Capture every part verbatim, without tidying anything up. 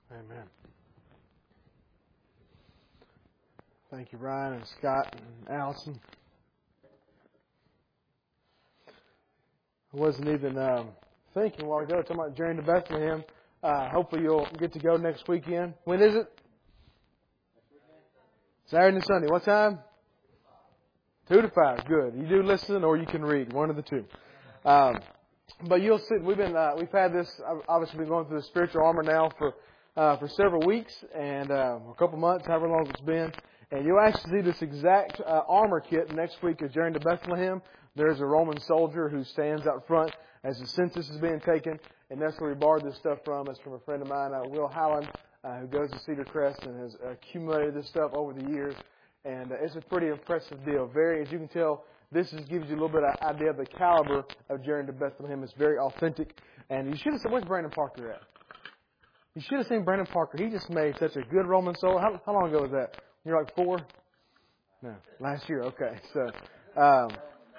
Amen. Thank you, Ryan and Scott and Allison. I wasn't even um, thinking a while ago, talking about journey to Bethlehem. Uh, hopefully you'll get to go next weekend. When is it? Saturday and Sunday. What time? Two to five. Good. You do listen or you can read. One of the two. Um, but you'll see, we've been, uh, we've had this, obviously been going through the spiritual armor now for, uh, for several weeks and, uh, a couple months, however long it's been. And you'll actually see this exact, uh, armor kit next week at Journey to Bethlehem. There's a Roman soldier who stands out front as the census is being taken. And that's where we borrowed this stuff from. It's from a friend of mine, uh, Will Howland, uh, who goes to Cedar Crest and has accumulated this stuff over the years. And uh, it's a pretty impressive deal. Very, as you can tell, this is, gives you a little bit of idea of the caliber of Journey to Bethlehem. It's very authentic. And you should have seen, where's Brandon Parker at? You should have seen Brandon Parker. He just made such a good Roman soldier. How, how long ago was that? You're like four? No, last year. Okay. So, um,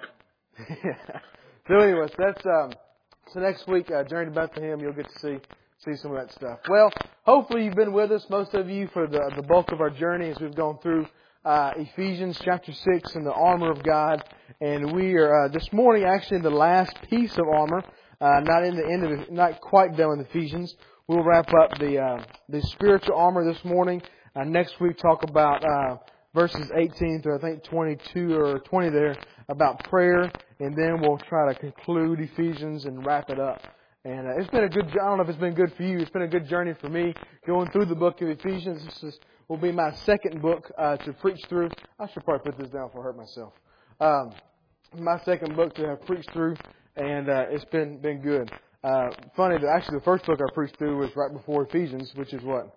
so anyways, that's, um, so next week, uh, Journey to Bethlehem, you'll get to see, see some of that stuff. Well, hopefully you've been with us, most of you, for the, the bulk of our journey as we've gone through Uh, Ephesians chapter six and the armor of God. And we are, uh, this morning actually in the last piece of armor, uh, not in the end of it, not quite done with Ephesians. We'll wrap up the, uh, the spiritual armor this morning. Uh, next week talk about, uh, verses eighteen through I think twenty-two or twenty there about prayer. And then we'll try to conclude Ephesians and wrap it up. And uh, it's been a good, I don't know if it's been good for you. It's been a good journey for me going through the book of Ephesians. This is will be my second book uh, to preach through. I should probably put this down before I hurt myself. Um, my second book to have preached through, and uh, it's been been good. Uh, funny that actually the first book I preached through was right before Ephesians, which is what?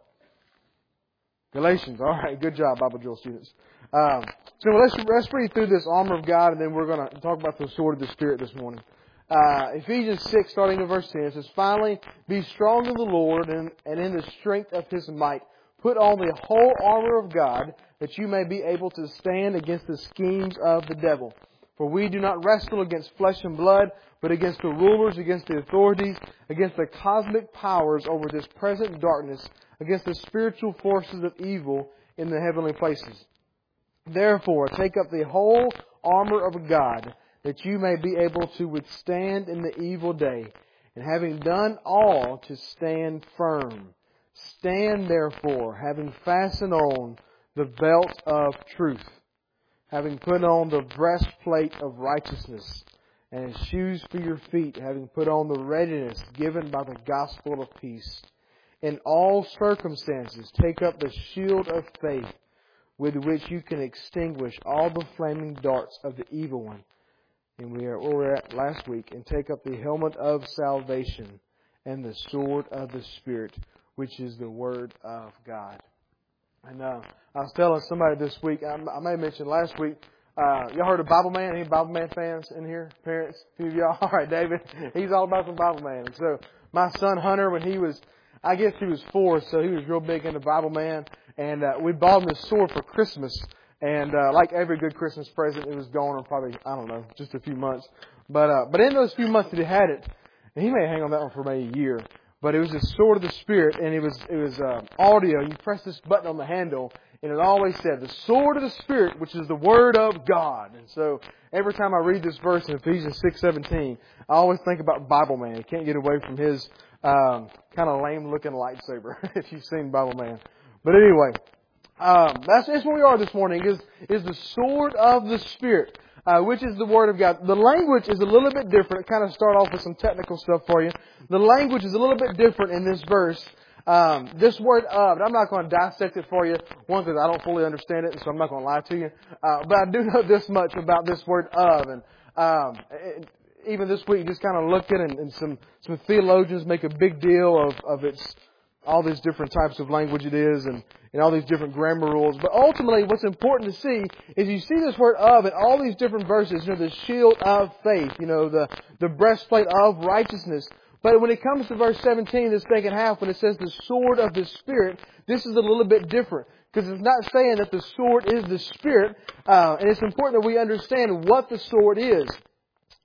Galatians. All right, good job, Bible Drill students. Um, so let's let's read through this armor of God, and then we're going to talk about the sword of the Spirit this morning. Uh, Ephesians six, starting in verse ten, it says, "Finally, be strong in the Lord and, and in the strength of His might. Put on the whole armor of God, that you may be able to stand against the schemes of the devil. For we do not wrestle against flesh and blood, but against the rulers, against the authorities, against the cosmic powers over this present darkness, against the spiritual forces of evil in the heavenly places. Therefore, take up the whole armor of God, that you may be able to withstand in the evil day, and having done all, to stand firm. Stand therefore, having fastened on the belt of truth, having put on the breastplate of righteousness, and shoes for your feet, having put on the readiness given by the gospel of peace. In all circumstances, take up the shield of faith, with which you can extinguish all the flaming darts of the evil one. And we are where we were at last week. And take up the helmet of salvation and the sword of the Spirit, which is the Word of God." And uh, I was telling somebody this week, I, I may have mentioned last week, uh, y'all heard of Bible Man? Any Bible Man fans in here? Parents? A few of y'all? All right, David. He's all about the Bible Man. And so my son Hunter, when he was, I guess he was four, so he was real big into Bible Man. And uh, we bought him this sword for Christmas. And uh, like every good Christmas present, it was gone in probably, I don't know, just a few months. But uh, but in those few months that he had it, and he may hang on that one for maybe a year. But it was the sword of the Spirit, and it was it was uh, audio. You press this button on the handle, and it always said, "The sword of the Spirit, which is the Word of God." And so every time I read this verse in Ephesians six seventeen, I always think about Bible Man. He can't get away from his um, kind of lame-looking lightsaber, if you've seen Bible Man. But anyway, um, that's, that's where we are this morning, is, is the sword of the Spirit. Uh, which is the Word of God. The language is a little bit different. Kind of start off with some technical stuff for you. The language is a little bit different in this verse. Um, this word "of," and I'm not going to dissect it for you. One, because I don't fully understand it, so I'm not going to lie to you. Uh, but I do know this much about this word "of," and um, it, even this week, just kind of looking, and, and some some theologians make a big deal of of its all these different types of language it is, and, and all these different grammar rules. But ultimately, what's important to see is you see this word "of" in all these different verses. You know, the shield of faith, you know, the, the breastplate of righteousness. But when it comes to verse seventeen, the second half, when it says the sword of the Spirit, this is a little bit different. Because it's not saying that the sword is the Spirit. Uh, and it's important that we understand what the sword is.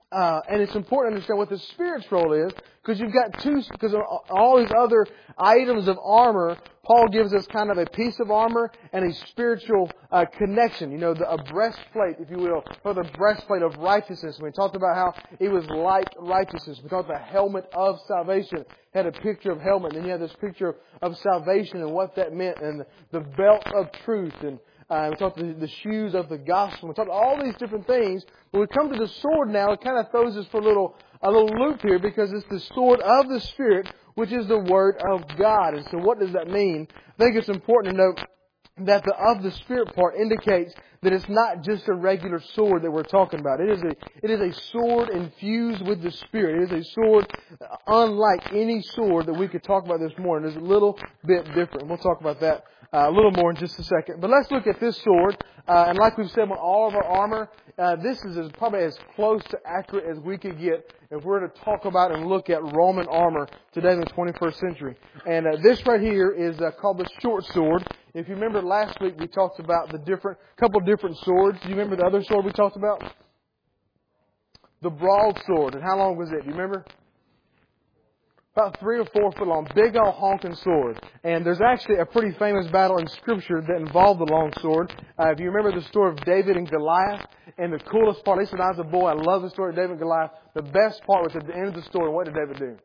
Uh, and it's important to understand what the Spirit's role is, because you've got two, because of all these other items of armor, Paul gives us kind of a piece of armor and a spiritual uh, connection. You know, the, a breastplate, if you will, or the breastplate of righteousness. We talked about how it was like righteousness. We talked about the helmet of salvation. Had a picture of helmet, and then you had this picture of, of salvation and what that meant, and the, the belt of truth, and Uh, we talked about the, the shoes of the gospel. We talked about all these different things. But we come to the sword now. It kind of throws us for a little, a little loop here, because it's the sword of the Spirit, which is the Word of God. And so what does that mean? I think it's important to note that the of the Spirit part indicates that it's not just a regular sword that we're talking about. It is a, it is a sword infused with the Spirit. It is a sword unlike any sword that we could talk about this morning. It's a little bit different. We'll talk about that Uh, a little more in just a second. But let's look at this sword. Uh, and like we've said on all of our armor, uh, this is as, probably as close to accurate as we could get if we're to talk about and look at Roman armor today in the twenty-first century. And uh, this right here is uh, called the short sword. If you remember last week, we talked about the different, couple different swords. Do you remember the other sword we talked about? The broadsword. And how long was it? Do you remember? About three or four foot long, big old honking sword. And there's actually a pretty famous battle in Scripture that involved the long sword. Uh, if you remember the story of David and Goliath, and the coolest part, at least when I was a boy, I love the story of David and Goliath. The best part was at the end of the story, what did David do?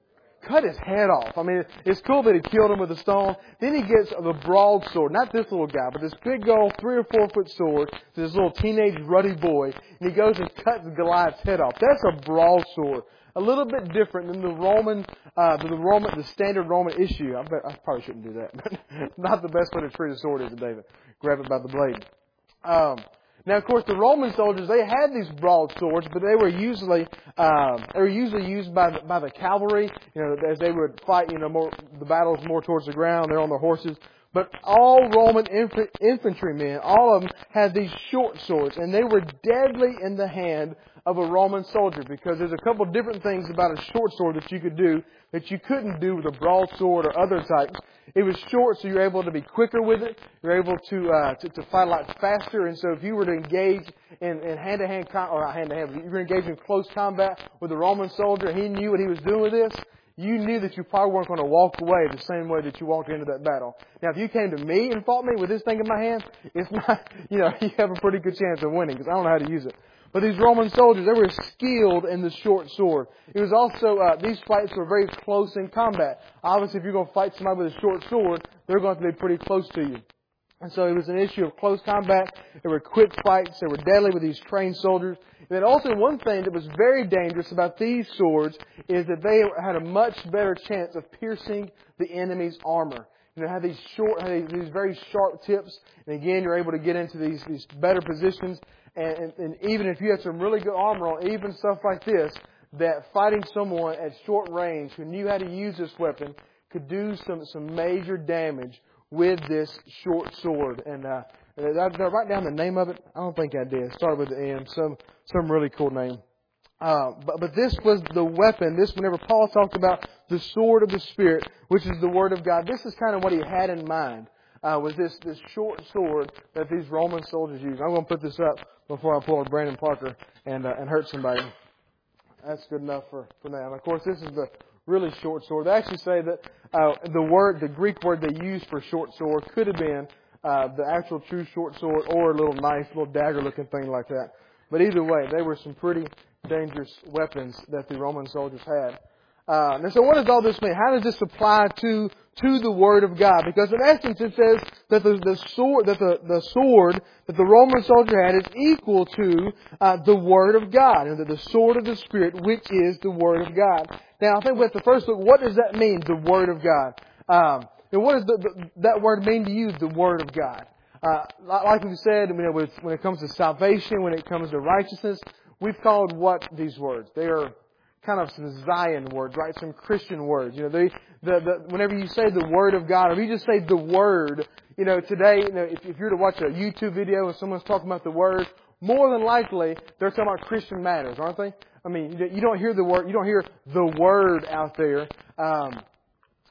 Cut his head off. I mean, it's cool that he killed him with a stone. Then he gets the broadsword, not this little guy, but this big old three or four foot sword to this little teenage ruddy boy, and he goes and cuts Goliath's head off. That's a broadsword. A little bit different than the Roman, uh, the Roman, the standard Roman issue. I bet I probably shouldn't do that, but not the best way to treat a sword is, David. Grab it by the blade. Um, now, of course, the Roman soldiers, they had these broadswords, but they were usually um, they were usually used by the, by the cavalry. You know, as they would fight, you know, more the battles more towards the ground. They're on their horses. But all Roman inf- infantrymen, all of them, had these short swords, and they were deadly in the hand of a Roman soldier, because there's a couple different things about a short sword that you could do that you couldn't do with a broadsword or other types. It was short, so you're able to be quicker with it. You're able to uh, to, to fight a lot faster. And so if you were to engage in, in hand-to-hand, com- or hand-to-hand, if you were engaged in close combat with a Roman soldier, and he knew what he was doing with this, you knew that you probably weren't going to walk away the same way that you walked into that battle. Now, if you came to me and fought me with this thing in my hand, it's not, you know, you have a pretty good chance of winning, because I don't know how to use it. But these Roman soldiers, they were skilled in the short sword. It was also, uh, these fights were very close in combat. Obviously, if you're going to fight somebody with a short sword, they're going to be pretty close to you. And so it was an issue of close combat. There were quick fights. They were deadly with these trained soldiers. And then also one thing that was very dangerous about these swords is that they had a much better chance of piercing the enemy's armor. You know, have these short, have these very sharp tips. And again, you're able to get into these, these better positions. And, and, and even if you had some really good armor on, even stuff like this, that fighting someone at short range who knew how to use this weapon could do some, some major damage with this short sword. And uh, did I write down the name of it? I don't think I did. It started with the M. Some some really cool name. Uh, but, but this was the weapon. This, whenever Paul talked about the sword of the Spirit, which is the Word of God, this is kind of what he had in mind. Uh, was this, this short sword that these Roman soldiers used. I'm going to put this up before I pull a Brandon Parker and uh, and hurt somebody. That's good enough for, for now. And of course, this is the really short sword. They actually say that uh, the word, the Greek word they used for short sword could have been uh, the actual true short sword, or a little knife, little dagger-looking thing like that. But either way, they were some pretty dangerous weapons that the Roman soldiers had. Uh, and so what does all this mean? How does this apply to to the Word of God? Because in essence it says that the, the sword that the, the sword that the Roman soldier had is equal to uh, the Word of God, and that the sword of the Spirit, which is the Word of God. Now I think we have to first look, what does that mean, the Word of God? Um, and what does the, the, that word mean to you, the Word of God? Uh, like we said, you know, with, when it comes to salvation, when it comes to righteousness, we've called what these words? They are kind of some Zion words, right? Some Christian words. You know, they, the, the, whenever you say the Word of God, or if you just say the Word, you know, today, you know, if, if you're to watch a YouTube video and someone's talking about the Word, more than likely they're talking about Christian matters, aren't they? I mean, you don't hear the word, you don't hear the Word out there. Um,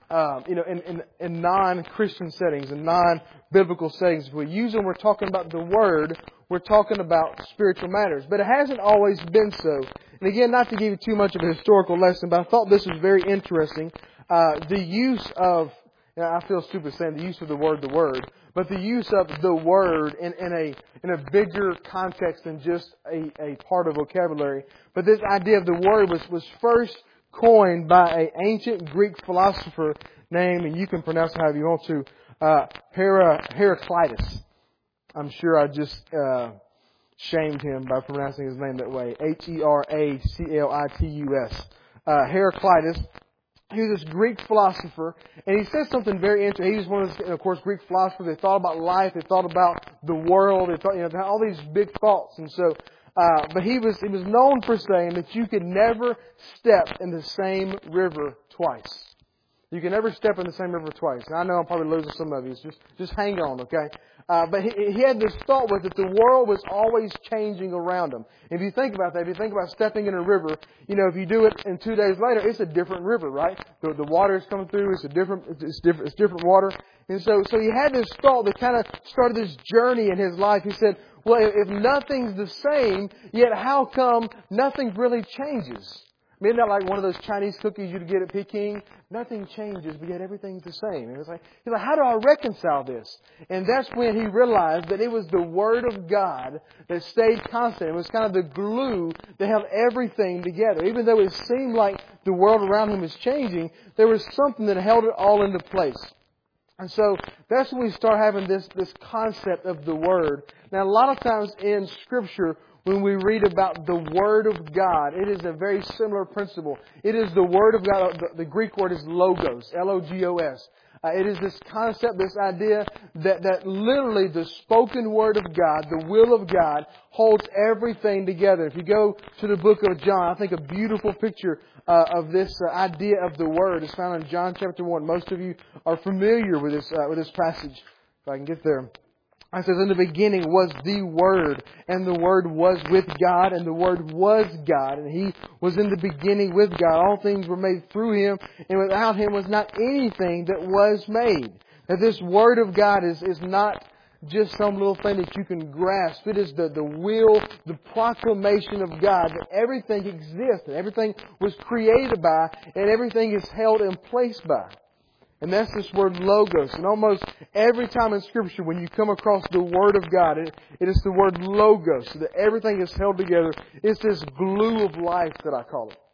um, you know, in, in, in non-Christian settings, in non-biblical settings. If we use them, we're talking about the Word. We're talking about spiritual matters. But it hasn't always been so. And again, not to give you too much of a historical lesson, but I thought this was very interesting. Uh, the use of, you know, I feel stupid saying the use of the word, the Word, but the use of the Word in, in a in a bigger context than just a, a part of vocabulary. But this idea of the Word was, was first coined by an ancient Greek philosopher named, and you can pronounce it however you want to, uh, Hera, Heraclitus. I'm sure I just uh, shamed him by pronouncing his name that way. H E R A C L I T U S. Uh, Heraclitus. He was this Greek philosopher, and he said something very interesting. He was one of those, of course, Greek philosophers. They thought about life. They thought about the world. They thought, you know, they had all these big thoughts. And so, uh, but he was he was known for saying that you could never step in the same river twice. You can never step in the same river twice. And I know I'm probably losing some of you. So just just hang on, okay? Uh, but he, he had this thought with it. The world was always changing around him. If you think about that, if you think about stepping in a river, you know, if you do it and two days later, it's a different river, right? The, the water is coming through. It's a different, it's different, it's different water. And so, so he had this thought that kind of started this journey in his life. He said, well, if nothing's the same, yet how come nothing really changes? I mean, isn't that like one of those Chinese cookies you'd get at Peking? Nothing changes, but yet everything's the same. And it was like, he's like, how do I reconcile this? And that's when he realized that it was the Word of God that stayed constant. It was kind of the glue that held everything together. Even though it seemed like the world around him was changing, there was something that held it all into place. And so that's when we start having this, this concept of the Word. Now, a lot of times in Scripture, when we read about the Word of God, it is a very similar principle. It is the Word of God. The, the Greek word is logos, L O G O S. Uh, it is this concept, this idea that, that literally the spoken Word of God, the will of God, holds everything together. If you go to the book of John, I think a beautiful picture uh, of this uh, idea of the Word is found in John chapter one. Most of you are familiar with this, uh, with this passage. If I can get there. It says, in the beginning was the Word, and the Word was with God, and the Word was God, and He was in the beginning with God. All things were made through Him, and without Him was not anything that was made. That this Word of God is, is not just some little thing that you can grasp. It is the, the will, the proclamation of God that everything exists, and everything was created by, and everything is held in place by. And that's this word logos. And almost every time in Scripture when you come across the Word of God, it, it is the word logos. So that everything is held together. It's this glue of life that I call it.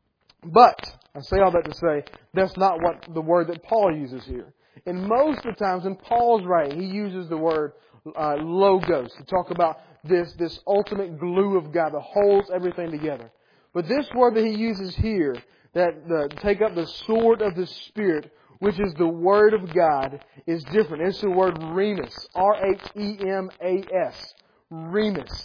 But, I say all that to say, that's not what the word that Paul uses here. And most of the times in Paul's writing, he uses the word uh, logos to talk about this, this ultimate glue of God that holds everything together. But this word that he uses here, that the, take up the sword of the Spirit, which is the Word of God, is different. It's the word remus. R H E M A S. Remus.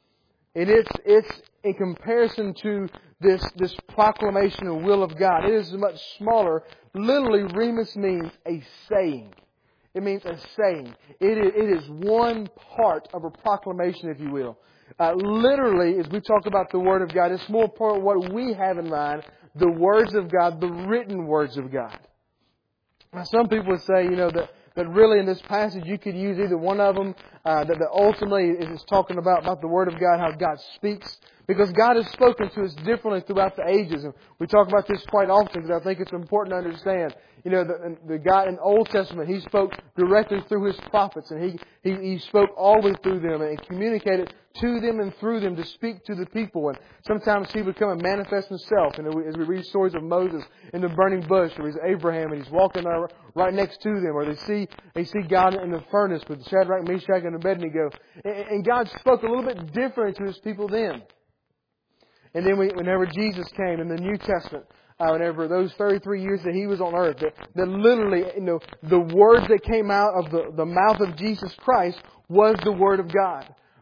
And it's, it's in comparison to this, this proclamation and will of God. It is much smaller. Literally, remus means a saying. It means a saying. It is, it is one part of a proclamation, if you will. Uh, literally, as we talk about the Word of God, it's more part of what we have in mind, the words of God, the written words of God. Now, some people would say, you know, that, that really in this passage you could use either one of them, uh, that, that ultimately is talking about, about the Word of God, how God speaks. Because God has spoken to us differently throughout the ages. And we talk about this quite often because I think it's important to understand. You know, the, the God in the Old Testament, He spoke directly through His prophets. And He, he, He spoke always through them and communicated to them and through them to speak to the people. And sometimes He would come and manifest Himself. And as we read stories of Moses in the burning bush, or He's Abraham and He's walking right next to them, or they see they see God in the furnace with Shadrach, Meshach, and Abednego. And, and God spoke a little bit differently to His people then. And then we, whenever Jesus came in the New Testament, uh, whenever those thirty-three years that He was on earth, that, that literally, you know, the words that came out of the, the mouth of Jesus Christ was the Word of God.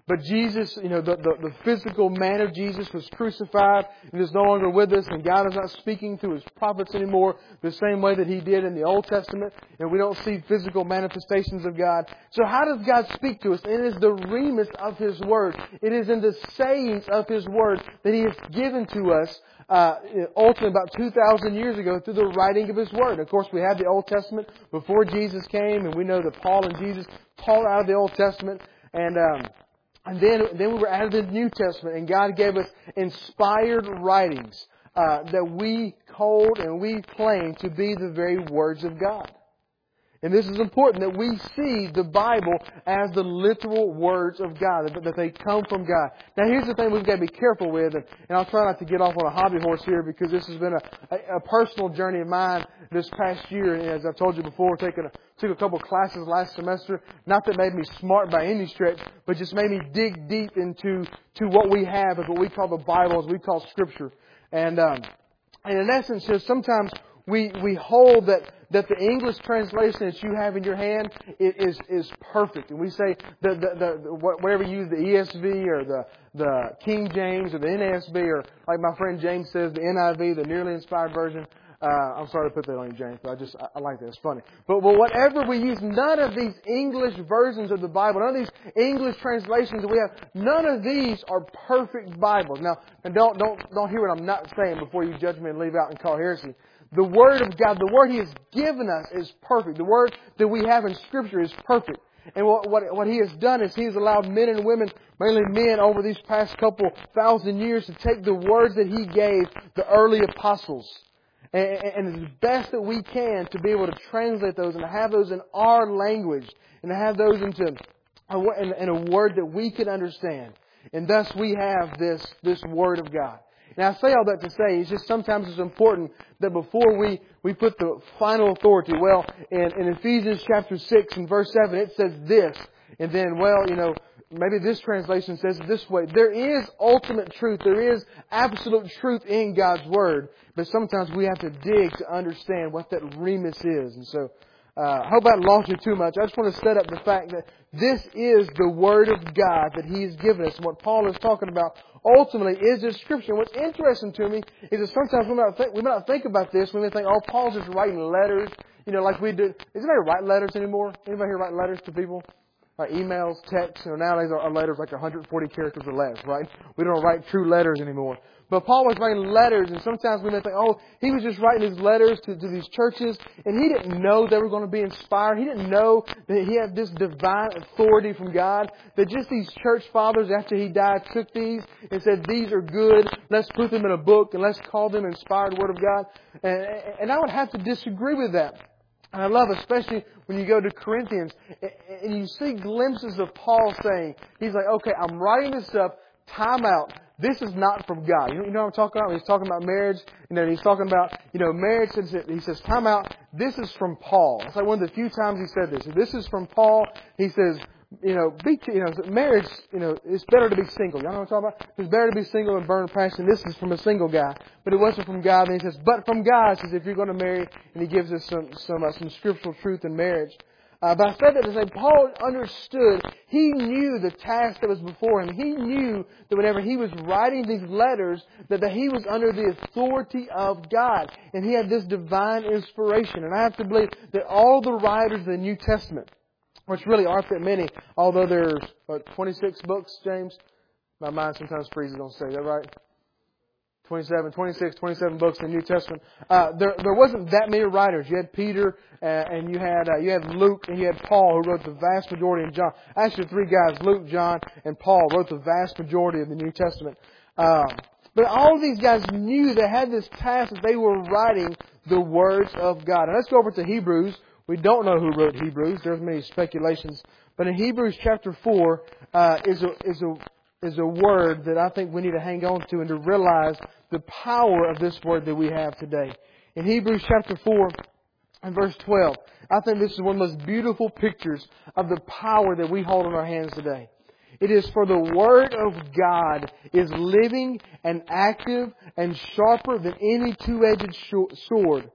But Jesus, you know, the, the, the physical man of Jesus was crucified and is no longer with us, and God is not speaking through His prophets anymore the same way that He did in the Old Testament, and we don't see physical manifestations of God. So how does God speak to us? It is the remus of His Word. It is in the sayings of His Word that He has given to us uh, ultimately about two thousand years ago through the writing of His Word. Of course, we have the Old Testament before Jesus came, and we know that Paul and Jesus taught out of the Old Testament, and um, And then, then we were added to the New Testament, and God gave us inspired writings uh, that we hold and we claim to be the very words of God. And this is important, that we see the Bible as the literal words of God, that, that they come from God. Now here's the thing we've got to be careful with, and, and I'll try not to get off on a hobby horse here, because this has been a, a, a personal journey of mine this past year. And as I've told you before, taking a, took a couple classes last semester, not that made me smart by any stretch, but just made me dig deep into to what we have as what we call the Bible, as we call Scripture. And, um, and in essence, just sometimes we, we hold that that the English translation that you have in your hand is is perfect, and we say the the, the whatever you use, the E S V or the the King James or the N A S B, or like my friend James says, the N I V, the Nearly Inspired Version. Uh, I'm sorry to put that on you, James, but I just I, I like that. It's funny. But well, whatever we use, none of these English versions of the Bible, none of these English translations that we have, none of these are perfect Bibles. Now, and don't don't don't hear what I'm not saying before you judge me and leave out and call heresy. The Word of God, the Word He has given us is perfect. The Word that we have in Scripture is perfect. And what, what, what He has done is He has allowed men and women, mainly men over these past couple thousand years, to take the words that He gave the early apostles, and, and as best that we can to be able to translate those and to have those in our language and to have those into a, in, in a word that we can understand. And thus we have this, this Word of God. Now, I say all that to say, it's just sometimes it's important that before we, we put the final authority, well, in, in Ephesians chapter six and verse seven, it says this, and then, well, you know, maybe this translation says it this way. There is ultimate truth. There is absolute truth in God's Word, but sometimes we have to dig to understand what that remus is. And so, Uh, I hope I haven't lost you too much. I just want to set up the fact that this is the Word of God that He has given us. And what Paul is talking about ultimately is this Scripture. And what's interesting to me is that sometimes we might think, we might not think about this. We may think, oh, Paul's just writing letters, you know, like we did. Does anybody write letters anymore? Anybody here write letters to people? Like emails, texts, you know, nowadays our letters are like one hundred forty characters or less, right? We don't write true letters anymore. But Paul was writing letters, and sometimes we may think, oh, he was just writing his letters to, to these churches, and he didn't know they were going to be inspired. He didn't know that he had this divine authority from God, that just these church fathers, after he died, took these and said, these are good, let's put them in a book, and let's call them inspired Word of God. And, and I would have to disagree with that. And I love, especially when you go to Corinthians, and you see glimpses of Paul saying, he's like, okay, I'm writing this up, time out. This is not from God. You know what I'm talking about? He's talking about marriage. You know, he's talking about, you know, marriage. He says, time out. This is from Paul. It's like one of the few times he said this. This is from Paul. He says, you know, be, you know, marriage, you know, it's better to be single. Y'all know what I'm talking about? It's better to be single and burn passion. This is from a single guy. But it wasn't from God. And he says, but from God, he says, if you're going to marry, and he gives us some, some, uh, some scriptural truth in marriage. Uh, but I said that to say Paul understood, he knew the task that was before him. He knew that whenever he was writing these letters, that, that he was under the authority of God. And he had this divine inspiration. And I have to believe that all the writers of the New Testament, which really aren't that many, although there's, what, twenty-six books, James? My mind sometimes freezes on say, is that right? twenty-seven, twenty-six, twenty-seven books in the New Testament. Uh, there, there wasn't that many writers. You had Peter, uh, and you had, uh, you had Luke, and you had Paul, who wrote the vast majority, and John. Actually, three guys, Luke, John, and Paul, wrote the vast majority of the New Testament. Um, but all of these guys knew they had this task that they were writing the words of God. Now let's go over to Hebrews. We don't know who wrote Hebrews. There's many speculations. But in Hebrews chapter four, uh, is a, is a, is a word that I think we need to hang on to and to realize the power of this word that we have today. In Hebrews chapter four and verse twelve, I think this is one of the most beautiful pictures of the power that we hold in our hands today. It is, for the Word of God is living and active and sharper than any two-edged sword,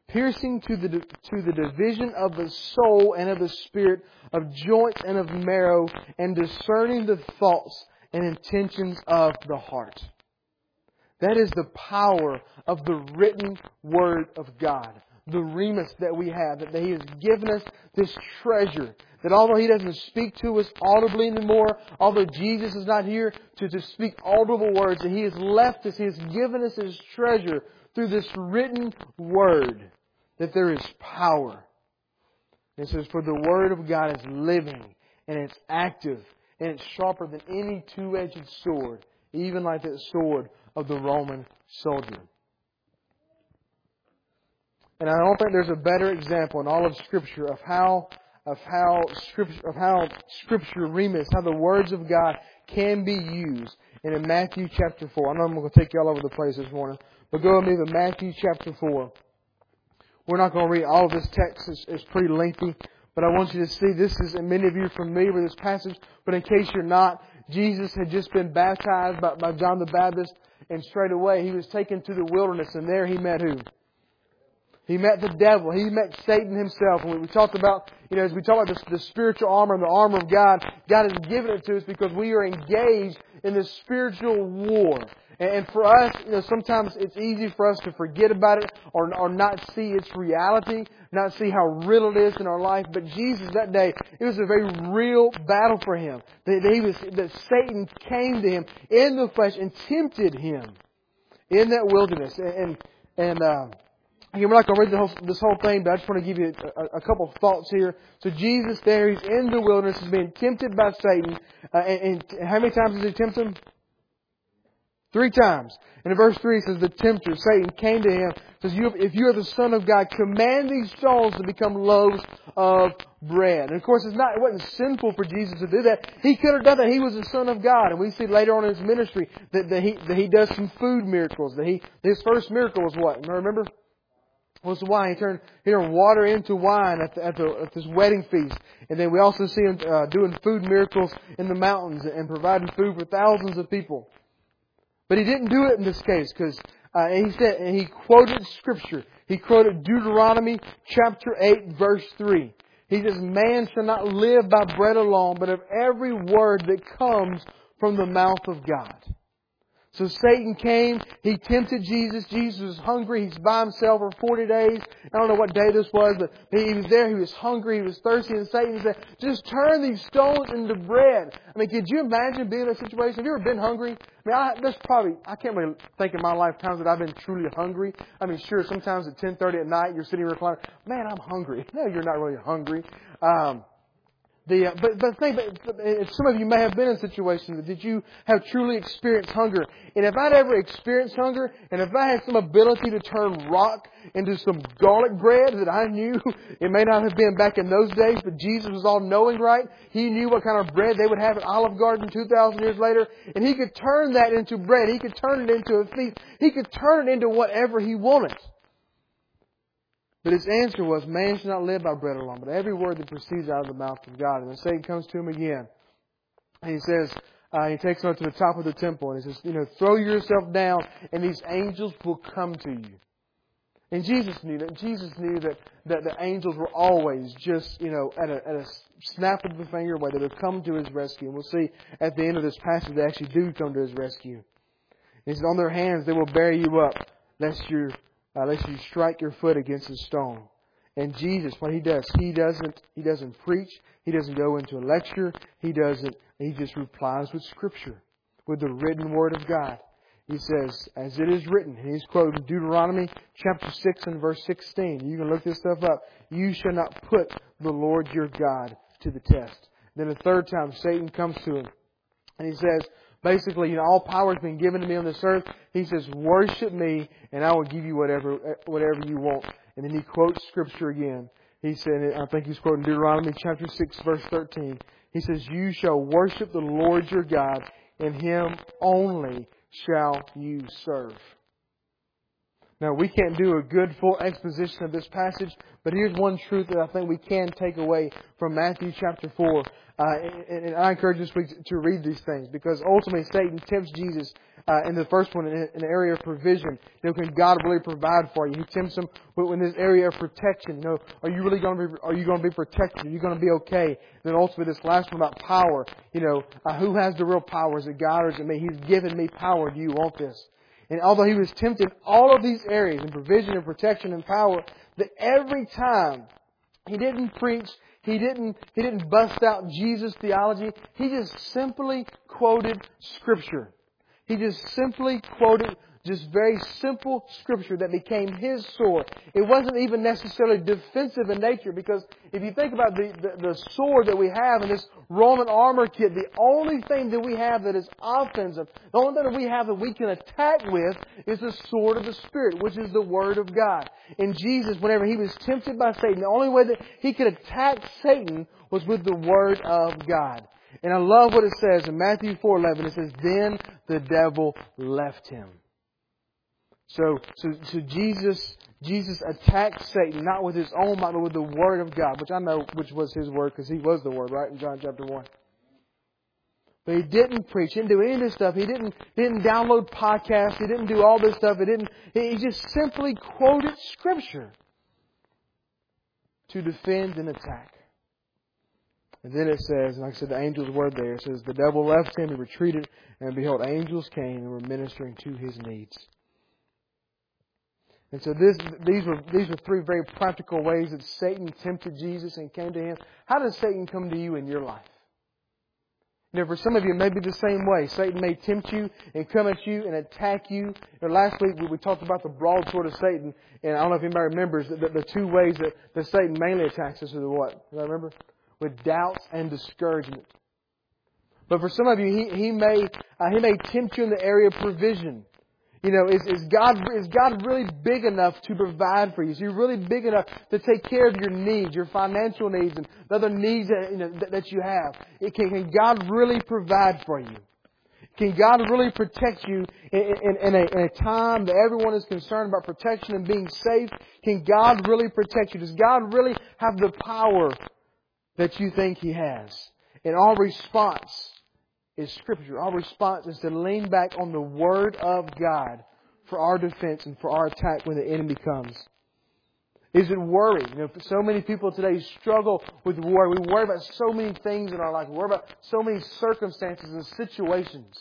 piercing to the to the division of the soul and of the spirit, of joints and of marrow, and discerning the thoughts and intentions of the heart. That is the power of the written Word of God. The remus that we have, that He has given us this treasure. That although He doesn't speak to us audibly anymore, although Jesus is not here to, to speak audible words, that He has left us, He has given us His treasure through this written Word. That there is power. It says, for the Word of God is living, and it's active, and it's sharper than any two-edged sword, even like that sword of the Roman soldier. And I don't think there's a better example in all of Scripture of how of how Scripture of how Scripture remus, how the words of God can be used. And in Matthew chapter four, I know I'm going to take you all over the place this morning, but go with me to Matthew chapter four. We're not going to read all of this text; it's, it's pretty lengthy. But I want you to see this is, and many of you are familiar with this passage. But in case you're not, Jesus had just been baptized by, by John the Baptist, and straight away He was taken to the wilderness, and there He met who? He met the devil. He met Satan himself. And we talked about, you know, as we talk about the, the spiritual armor and the armor of God, God has given it to us because we are engaged in this spiritual war. And, and for us, you know, sometimes it's easy for us to forget about it or, or not see its reality, not see how real it is in our life. But Jesus that day, it was a very real battle for Him. That, that, he was, that Satan came to Him in the flesh and tempted Him in that wilderness. And, and, and uh, Again, we're not going to read the whole, this whole thing, but I just want to give you a, a couple of thoughts here. So Jesus there, He's in the wilderness, He's being tempted by Satan. Uh, and, and how many times does He tempt Him? Three times. And in verse three it says, the tempter, Satan, came to Him, says, you, if you are the Son of God, command these stones to become loaves of bread. And of course, it's not, it wasn't sinful for Jesus to do that. He could have done that. He was the Son of God. And we see later on in His ministry that, that, he, that He does some food miracles. That he, His first miracle was what? Remember? Was the wine. He turned, he turned water into wine at, the, at, the, at this wedding feast. And then we also see Him uh, doing food miracles in the mountains and providing food for thousands of people. But He didn't do it in this case because uh, He said, and He quoted Scripture. He quoted Deuteronomy chapter eight verse three. He says, man shall not live by bread alone, but of every word that comes from the mouth of God. So Satan came, he tempted Jesus. Jesus was hungry. He's by himself for forty days. I don't know what day this was, but he was there. He was hungry. He was thirsty. And Satan said, just turn these stones into bread. I mean, could you imagine being in that situation? Have you ever been hungry? I mean, I, there's probably, I can't really think in my lifetime that I've been truly hungry. I mean, sure, sometimes at ten thirty at night, you're sitting reclining, man, I'm hungry. No, you're not really hungry. Um, The, uh, but but think, but, but some of you may have been in a situation that did you have truly experienced hunger. And if I'd ever experienced hunger, and if I had some ability to turn rock into some garlic bread that I knew, it may not have been back in those days, but Jesus was all knowing, right? He knew what kind of bread they would have at Olive Garden two thousand years later. And He could turn that into bread. He could turn it into a feast. He could turn it into whatever He wanted. But His answer was, man shall not live by bread alone, but every word that proceeds out of the mouth of God. And then Satan comes to Him again. And he says, uh, he takes him up to the top of the temple. And He says, you know, throw yourself down and these angels will come to you. And Jesus knew that. Jesus knew that, that the angels were always just, you know, at a, at a snap of the finger away. They would come to His rescue. And we'll see at the end of this passage they actually do come to His rescue. He says, on their hands they will bear you up, lest you're Uh, lest you strike your foot against a stone. And Jesus, what He does, He doesn't He doesn't preach. He doesn't go into a lecture. He doesn't. He just replies with Scripture, with the written Word of God. He says, as it is written, and He's quoting Deuteronomy chapter six and verse sixteen. You can look this stuff up. You shall not put the Lord your God to the test. Then the third time, Satan comes to Him. And he says, basically, you know, all power has been given to me on this earth. He says, worship me and I will give you whatever whatever you want. And then he quotes Scripture again. He said, I think he's quoting Deuteronomy chapter six, verse thirteen. He says, you shall worship the Lord your God, and Him only shall you serve. Now, we can't do a good full exposition of this passage, but here's one truth that I think we can take away from Matthew chapter four. Uh, and, and I encourage this week to read these things, because ultimately Satan tempts Jesus uh, in the first one in, in the area of provision. You know, can God really provide for you? He tempts him in this area of protection. You know, are you really going to be? Are you going to be protected? Are you going to be okay? And then ultimately this last one about power. You know, uh, who has the real power? Is it God or is it me? He's given me power. Do you want this? And although he was tempted in all of these areas, in provision and protection and power, that every time he didn't preach, he didn't, he didn't bust out Jesus' theology. He just simply quoted Scripture. He just simply quoted just very simple Scripture that became his sword. It wasn't even necessarily defensive in nature, because if you think about the, the, the sword that we have in this Roman armor kit, the only thing that we have that is offensive, the only thing that we have that we can attack with is the sword of the Spirit, which is the Word of God. And Jesus, whenever He was tempted by Satan, the only way that He could attack Satan was with the Word of God. And I love what it says in Matthew four eleven. It says, "Then the devil left him." So, so, so Jesus, Jesus attacked Satan not with His own might, but with the Word of God, which I know which was His Word, because He was the Word, right, in John chapter one. But He didn't preach. He didn't do any of this stuff. He didn't, he didn't download podcasts. He didn't do all this stuff. He didn't. He just simply quoted Scripture to defend and attack. And then it says, and like I said, the angels were there. It says, "The devil left him, he retreated, and behold, angels came and were ministering to his needs." And so this, these were these were three very practical ways that Satan tempted Jesus and came to Him. How does Satan come to you in your life? You know, for some of you, it may be the same way. Satan may tempt you and come at you and attack you. You know, last week we, we talked about the broadsword of Satan, and I don't know if anybody remembers that the, the two ways that, that Satan mainly attacks us are the what? Do you remember? With doubts and discouragement. But for some of you, he he may uh, he may tempt you in the area of provision. You know, is, is God is God really big enough to provide for you? Is He really big enough to take care of your needs, your financial needs, and the other needs that, you know, that, that you have? It can, can God really provide for you? Can God really protect you in, in, in, a, in a time that everyone is concerned about protection and being safe? Can God really protect you? Does God really have the power that you think He has? And our response is Scripture. Our response is to lean back on the Word of God for our defense and for our attack when the enemy comes. Is it worry? You know, so many people today struggle with worry. We worry about so many things in our life. We worry about so many circumstances and situations.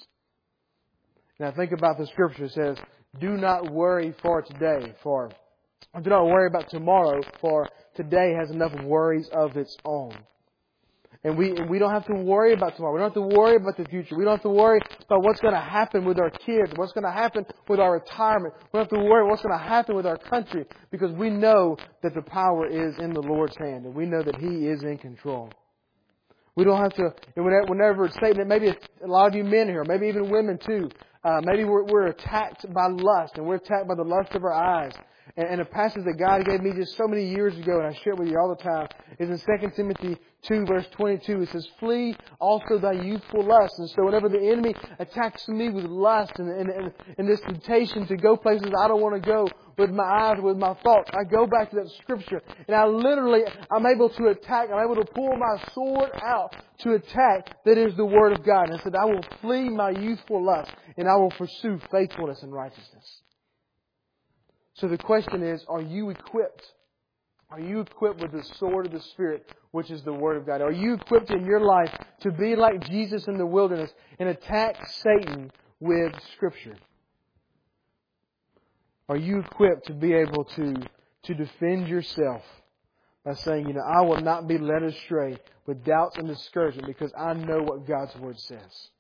Now think about the Scripture. It says, "Do not worry for today, for do not worry about tomorrow, for today has enough worries of its own." And we and we don't have to worry about tomorrow. We don't have to worry about the future. We don't have to worry about what's going to happen with our kids, what's going to happen with our retirement. We don't have to worry what's going to happen with our country, because we know that the power is in the Lord's hand, and we know that He is in control. We don't have to, and whenever, whenever it's Satan, maybe a lot of you men here, maybe even women too, uh, maybe we're, we're attacked by lust, and we're attacked by the lust of our eyes. And a passage that God gave me just so many years ago, and I share it with you all the time, is in Second Timothy two, verse twenty-two. It says, "Flee also thy youthful lust." And so whenever the enemy attacks me with lust and, and, and, and this temptation to go places I don't want to go with my eyes, with my thoughts, I go back to that Scripture. And I literally, I'm able to attack, I'm able to pull my sword out to attack that is the Word of God. And I said, I will flee my youthful lust, and I will pursue faithfulness and righteousness. So the question is, are you equipped? Are you equipped with the sword of the Spirit, which is the Word of God? Are you equipped in your life to be like Jesus in the wilderness and attack Satan with Scripture? Are you equipped to be able to, to defend yourself by saying, you know, I will not be led astray with doubts and discouragement because I know what God's Word says?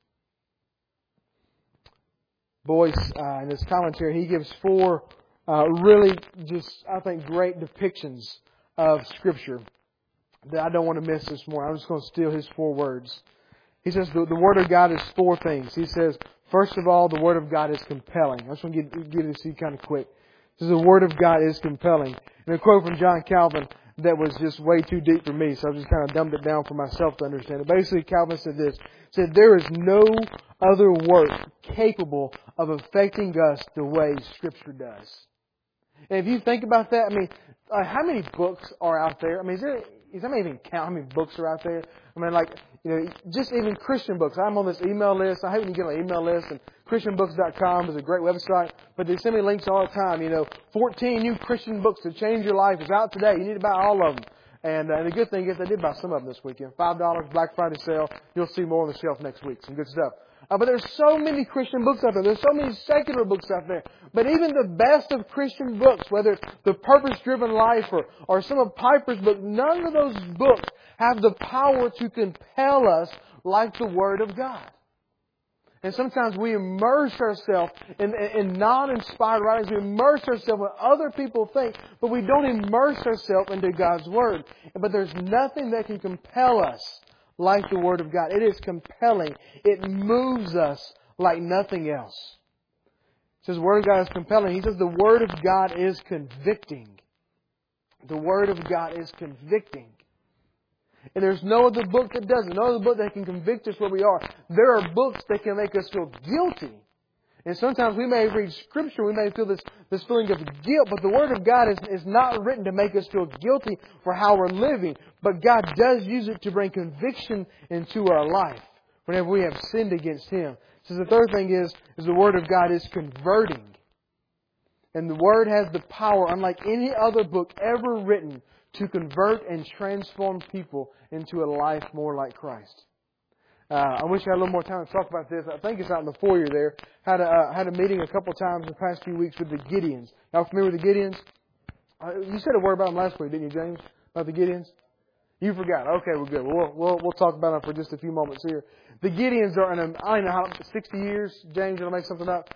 Boyce, uh, in his commentary, he gives four Uh, really just, I think, great depictions of Scripture that I don't want to miss this morning. I'm just going to steal his four words. He says the, the Word of God is four things. He says, first of all, the Word of God is compelling. I just want to get, get it to you kind of quick. He says the Word of God is compelling. And a quote from John Calvin that was just way too deep for me, so I just kind of dumbed it down for myself to understand it. Basically, Calvin said this. He said, there is no other work capable of affecting us the way Scripture does. And if you think about that, I mean, uh, how many books are out there? I mean, is there, is there even count how many books are out there? I mean, like, you know, just even Christian books. I'm on this email list. I hate when you get on an email list, and Christian books dot com is a great website, but they send me links all the time. You know, fourteen new Christian books to change your life is out today. You need to buy all of them. And, uh, and the good thing is I did buy some of them this weekend. five dollars, Black Friday sale. You'll see more on the shelf next week. Some good stuff. Uh, but there's so many Christian books out there. There's so many secular books out there. But even the best of Christian books, whether it's The Purpose-Driven Life or, or some of Piper's books, none of those books have the power to compel us like the Word of God. And sometimes we immerse ourselves in, in non-inspired writings. We immerse ourselves in what other people think, but we don't immerse ourselves into God's Word. But there's nothing that can compel us like the Word of God. It is compelling. It moves us like nothing else. It says the Word of God is compelling. He says the Word of God is convicting. The Word of God is convicting. And there's no other book that doesn't. No other book that can convict us where we are. There are books that can make us feel guilty. And sometimes we may read Scripture, we may feel this, this feeling of guilt, but the Word of God is, is not written to make us feel guilty for how we're living. But God does use it to bring conviction into our life whenever we have sinned against Him. So the third thing is, is the Word of God is converting. And the Word has the power, unlike any other book ever written, to convert and transform people into a life more like Christ. Uh, I wish I had a little more time to talk about this. I think it's out in the foyer there. Had a, uh, had a meeting a couple of times in the past few weeks with the Gideons. Y'all familiar with the Gideons? Uh, you said a word about them last week, didn't you, James? About the Gideons? You forgot. Okay, well, good. We'll, we'll, we'll talk about them for just a few moments here. The Gideons are in, a, I don't know how, sixty years. James, you'll make something up?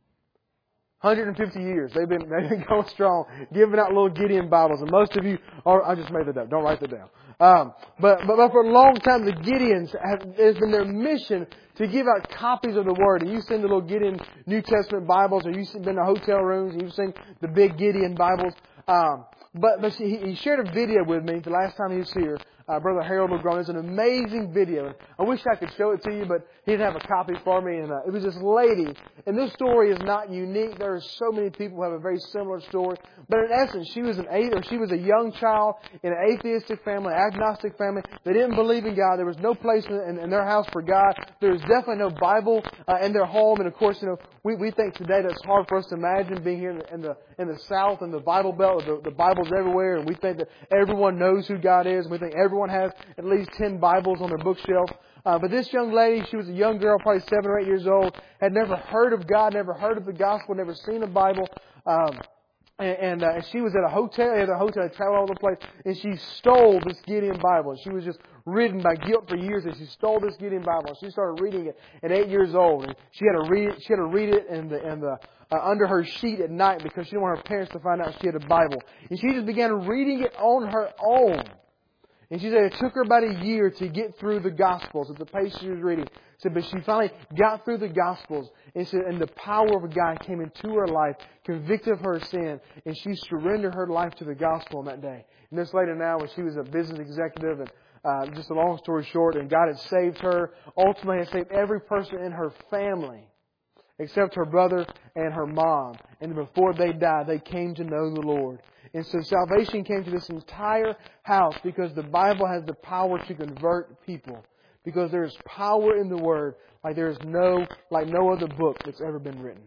one hundred fifty years. They've been, they've been going strong, giving out little Gideon Bibles. And most of you are, I just made that up. Don't write that down. Um, but, but, but for a long time, the Gideons have, it's been their mission to give out copies of the Word. And you've seen the little Gideon New Testament Bibles, or you've been to hotel rooms, and you've seen the big Gideon Bibles. Um, but, but he, he shared a video with me the last time he was here. Uh, Brother Harold LeGrone. It's an amazing video. I wish I could show it to you, but he didn't have a copy for me. And uh, it was this lady. And this story is not unique. There are so many people who have a very similar story. But in essence, she was an eight, or she was a young child in an atheistic family, agnostic family. They didn't believe in God. There was no place in, in their house for God. There was definitely no Bible uh, in their home. And of course, you know, we, we think today that it's hard for us to imagine being here in the in the, in the South and the Bible Belt. The, the Bible's everywhere, and we think that everyone knows who God is. And we think everyone Everyone has at least ten Bibles on their bookshelf. Uh, but this young lady, she was a young girl, probably seven or eight years old, had never heard of God, never heard of the gospel, never seen a Bible. Um, and and uh, she was at a hotel, at a hotel, traveled all over the place, and she stole this Gideon Bible. And she was just ridden by guilt for years, and she stole this Gideon Bible. And she started reading it at eight years old. And she had to read it. She had to read it in the in the uh, under her sheet at night because she didn't want her parents to find out she had a Bible. And she just began reading it on her own. And she said it took her about a year to get through the Gospels at the pace she was reading. She said, but she finally got through the Gospels. And, said, and the power of God came into her life, convicted of her sin, and she surrendered her life to the Gospel on that day. And this later now, when she was a business executive, and uh, just a long story short, and God had saved her, ultimately had saved every person in her family, except her brother and her mom. And before they died, they came to know the Lord. And so salvation came to this entire house because the Bible has the power to convert people. Because there is power in the Word like there is no, like no other book that's ever been written.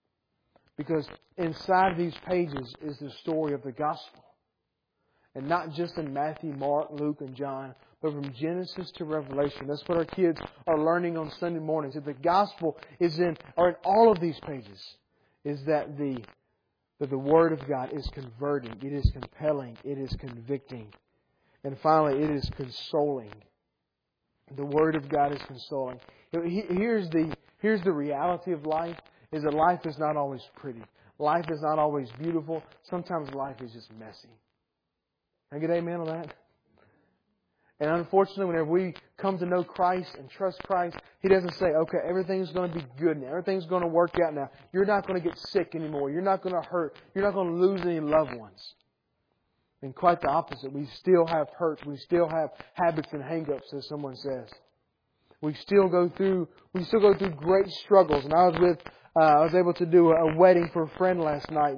Because inside these pages is the story of the gospel. And not just in Matthew, Mark, Luke, and John, but from Genesis to Revelation. That's what our kids are learning on Sunday mornings. That the gospel is in, or in all of these pages, is that the that the Word of God is converting. It is compelling. It is convicting. And finally, it is consoling. The Word of God is consoling. Here's the, here's the reality of life, is that life is not always pretty. Life is not always beautiful. Sometimes life is just messy. Can I get amen on that? And unfortunately, whenever we come to know Christ and trust Christ, He doesn't say, okay, everything's going to be good now. Everything's going to work out now. You're not going to get sick anymore. You're not going to hurt. You're not going to lose any loved ones. And quite the opposite. We still have hurts. We still have habits and hang-ups, as someone says. We still go through, we still go through great struggles. And I was with, uh, I was able to do a wedding for a friend last night. And,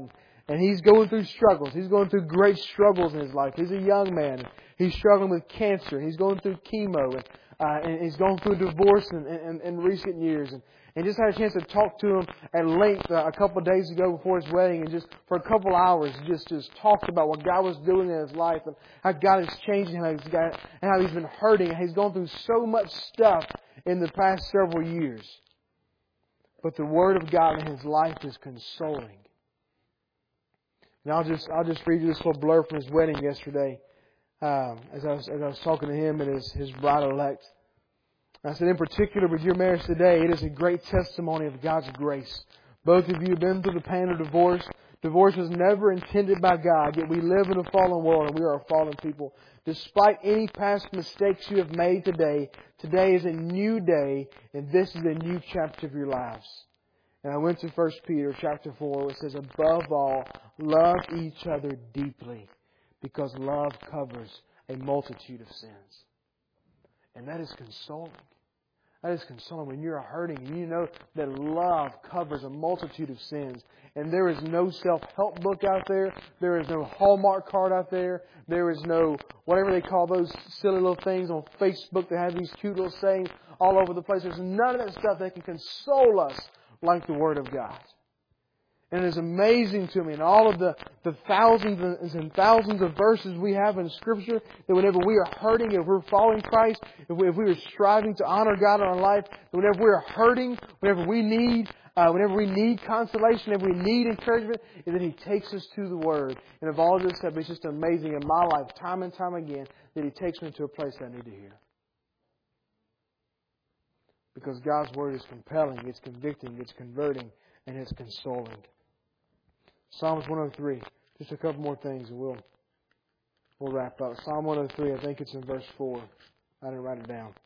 And he's going through struggles. He's going through great struggles in his life. He's a young man. He's struggling with cancer. He's going through chemo. And, uh, and he's going through divorce in, in, in recent years. And, and just had a chance to talk to him at length uh, a couple of days ago before his wedding. And just for a couple hours, just, just talked about what God was doing in his life. And how God is changing him. And how he's been hurting. And he's gone through so much stuff in the past several years. But the Word of God in his life is consoling. And I'll just I'll just read you this little blurb from his wedding yesterday, um, as I was as I was talking to him and his his bride-elect. I said, in particular, with your marriage today, it is a great testimony of God's grace. Both of you have been through the pain of divorce. Divorce was never intended by God, yet we live in a fallen world and we are a fallen people. Despite any past mistakes you have made today, today is a new day, and this is a new chapter of your lives. And I went to First Peter chapter four, where it says, above all, love each other deeply, because love covers a multitude of sins. And that is consoling. That is consoling when you're hurting and you know that love covers a multitude of sins. And there is no self-help book out there. There is no Hallmark card out there. There is no, whatever they call those silly little things on Facebook that have these cute little sayings all over the place. There's none of that stuff that can console us like the Word of God. And it is amazing to me in all of the, the thousands and thousands of verses we have in Scripture that whenever we are hurting, if we're following Christ, if we, if we are striving to honor God in our life, that whenever we are hurting, whenever we need, uh, whenever we need consolation, if we need encouragement, and then He takes us to the Word. And of all this stuff, it's just amazing in my life, time and time again, that He takes me to a place I need to hear. Because God's Word is compelling, it's convicting, it's converting, and it's consoling. Psalms one oh three. Just a couple more things and we'll we'll wrap up. Psalm one oh three, I think it's in verse four. I didn't write it down.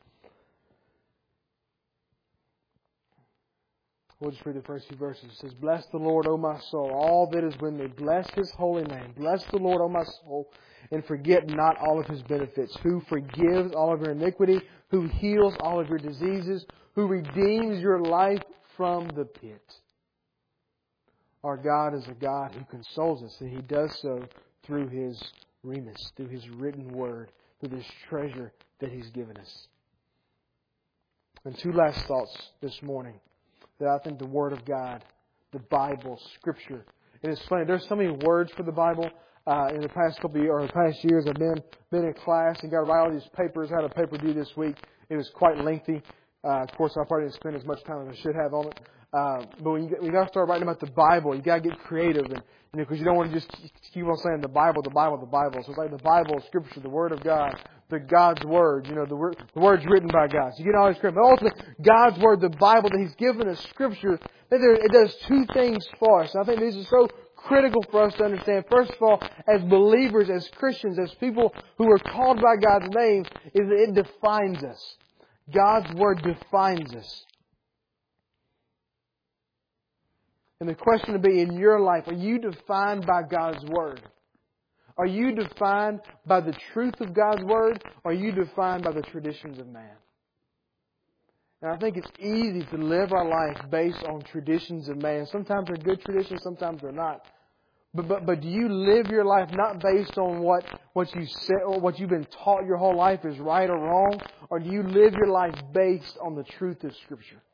We'll just read the first few verses. It says, bless the Lord, O my soul, all that is within me. Bless His holy name. Bless the Lord, O my soul, and forget not all of His benefits. Who forgives all of your iniquity, who heals all of your diseases, who redeems your life from the pit. Our God is a God who consoles us, and He does so through His remus, through His written Word, through this treasure that He's given us. And two last thoughts this morning that I think the Word of God, the Bible, Scripture. And it's funny, there's so many words for the Bible. Uh, in the past couple of years, or the past years, I've been been in class and got to write all these papers. I had a paper due this week. It was quite lengthy. Uh, of course, I probably didn't spend as much time as I should have on it. Uh, but when you, you got to start writing about the Bible, you got to get creative, and you know, because you don't want to just keep on saying the Bible, the Bible, the Bible. So it's like the Bible, Scripture, the Word of God, the God's Word. You know, the word, the Word's written by God. So you get all this credit, but ultimately, God's Word, the Bible that He's given us, Scripture, it does two things for us. And I think these are so critical for us to understand. First of all, as believers, as Christians, as people who are called by God's name, is that it defines us. God's Word defines us. And the question to be in your life, are you defined by God's Word? Are you defined by the truth of God's Word? Or are you defined by the traditions of man? And I think it's easy to live our life based on traditions of man. Sometimes they're good traditions, sometimes they're not. But but but do you live your life not based on what, what you said or what you've been taught your whole life is right or wrong? Or do you live your life based on the truth of Scripture?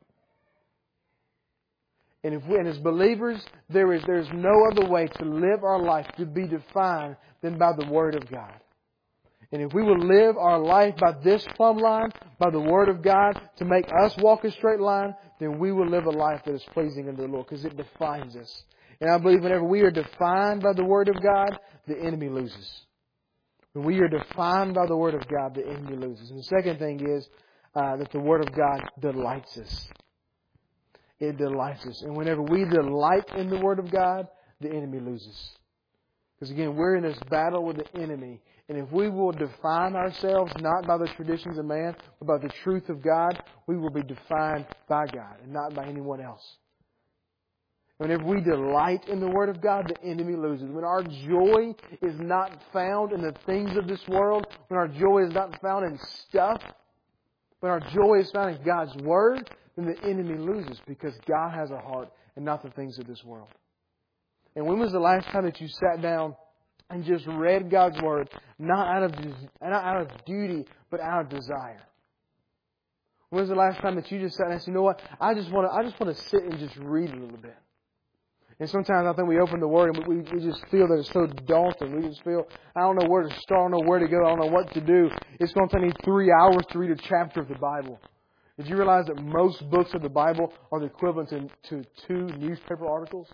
And if we, and as believers, there is there is no other way to live our life to be defined than by the Word of God. And if we will live our life by this plumb line, by the Word of God, to make us walk a straight line, then we will live a life that is pleasing unto the Lord, because it defines us. And I believe whenever we are defined by the Word of God, the enemy loses. When we are defined by the Word of God, the enemy loses. And the second thing is uh, that the Word of God delights us. It delights us. And whenever we delight in the Word of God, the enemy loses. Because again, we're in this battle with the enemy. And if we will define ourselves not by the traditions of man, but by the truth of God, we will be defined by God and not by anyone else. Whenever we delight in the Word of God, the enemy loses. When our joy is not found in the things of this world, when our joy is not found in stuff, when our joy is found in God's Word, then the enemy loses, because God has a heart and not the things of this world. And when was the last time that you sat down and just read God's Word, not out of not out of duty, but out of desire? When was the last time that you just sat down and said, you know what, I just want to I just want to sit and just read a little bit? And sometimes I think we open the Word and we, we just feel that it's so daunting. We just feel, I don't know where to start, I don't know where to go, I don't know what to do. It's going to take me three hours to read a chapter of the Bible. Did you realize that most books of the Bible are the equivalent to, to two newspaper articles?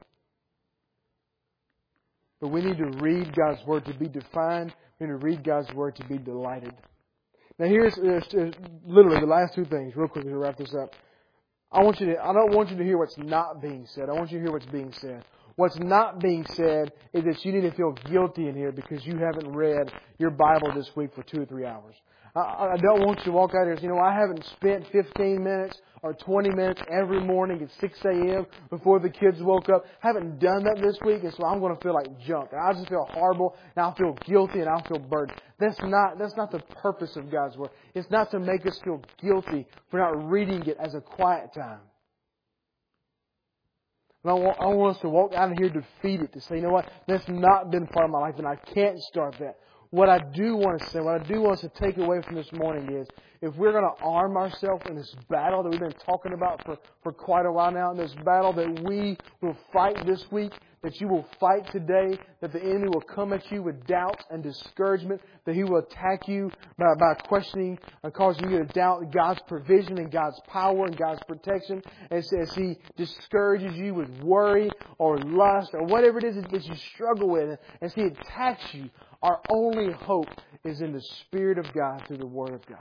But we need to read God's Word to be defined. We need to read God's Word to be delighted. Now here's uh, literally the last two things, real quickly to wrap this up. I want you to, I don't want you to hear what's not being said. I want you to hear what's being said. What's not being said is that you need to feel guilty in here because you haven't read your Bible this week for two or three hours. I, I don't want you to walk out here and say, you know, I haven't spent fifteen minutes or twenty minutes every morning at six a.m. before the kids woke up. I haven't done that this week, and so I'm going to feel like junk. And I'll just feel horrible, and I'll feel guilty, and I'll feel burdened. That's not, that's not the purpose of God's Word. It's not to make us feel guilty for not reading it as a quiet time. And I want, I want us to walk out of here defeated, to say, you know what, that's not been part of my life, and I can't start that. What I do want to say, what I do want us to take away from this morning is, if we're going to arm ourselves in this battle that we've been talking about for, for quite a while now, in this battle that we will fight this week, that you will fight today, that the enemy will come at you with doubt and discouragement, that he will attack you by, by questioning and causing you to doubt God's provision and God's power and God's protection, as, as he discourages you with worry or lust or whatever it is that you struggle with, as he attacks you. Our only hope is in the Spirit of God through the Word of God.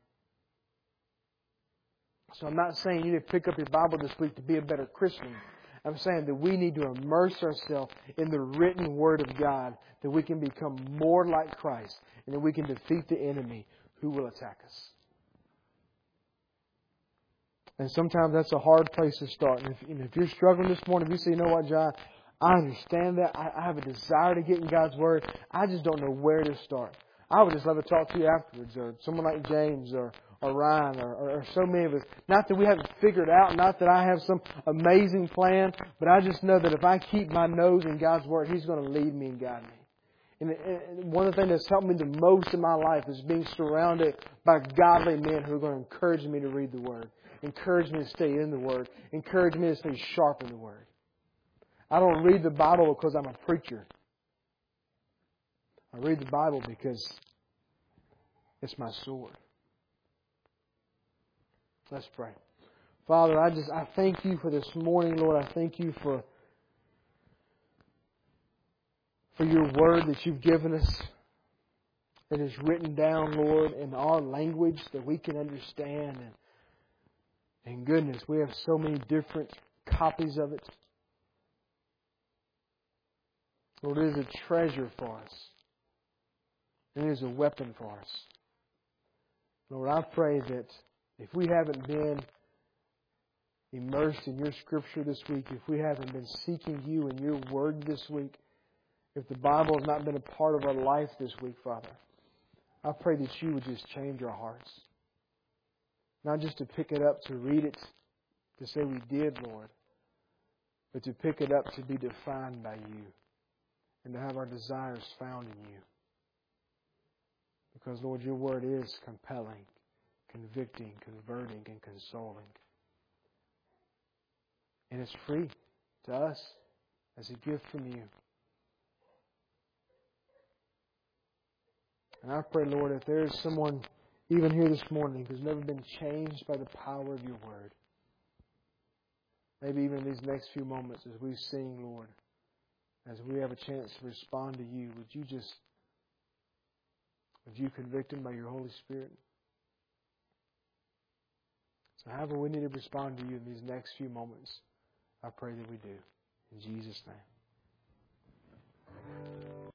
So I'm not saying you need to pick up your Bible this week to be a better Christian. I'm saying that we need to immerse ourselves in the written Word of God, that we can become more like Christ, and that we can defeat the enemy who will attack us. And sometimes that's a hard place to start. And if, you know, if you're struggling this morning, if you say, you know what, John, I understand that. I, I have a desire to get in God's Word. I just don't know where to start. I would just love to talk to you afterwards, or someone like James, or or Ryan, or, or, or so many of us. Not that we haven't figured out, not that I have some amazing plan, but I just know that if I keep my nose in God's Word, He's going to lead me and guide me. And, and one of the things that's helped me the most in my life is being surrounded by godly men who are going to encourage me to read the Word, encourage me to stay in the Word, encourage me to stay sharp in the Word. I don't read the Bible because I'm a preacher. I read the Bible because it's my sword. Let's pray. Father, I just I thank you for this morning, Lord. I thank you for for your word that you've given us. That is written down, Lord, in our language that we can understand. And, and goodness, we have so many different copies of it. Lord, it is a treasure for us. It is a weapon for us. Lord, I pray that if we haven't been immersed in your Scripture this week, if we haven't been seeking you and your Word this week, if the Bible has not been a part of our life this week, Father, I pray that you would just change our hearts. Not just to pick it up, to read it, to say we did, Lord, but to pick it up to be defined by you and to have our desires found in you. Because, Lord, your Word is compelling, convicting, converting, and consoling. And it's free to us as a gift from you. And I pray, Lord, if there is someone even here this morning who's never been changed by the power of your Word, maybe even these next few moments as we sing, Lord, as we have a chance to respond to you, would you just, would you convict them by your Holy Spirit? So however we need to respond to you in these next few moments, I pray that we do. In Jesus' name.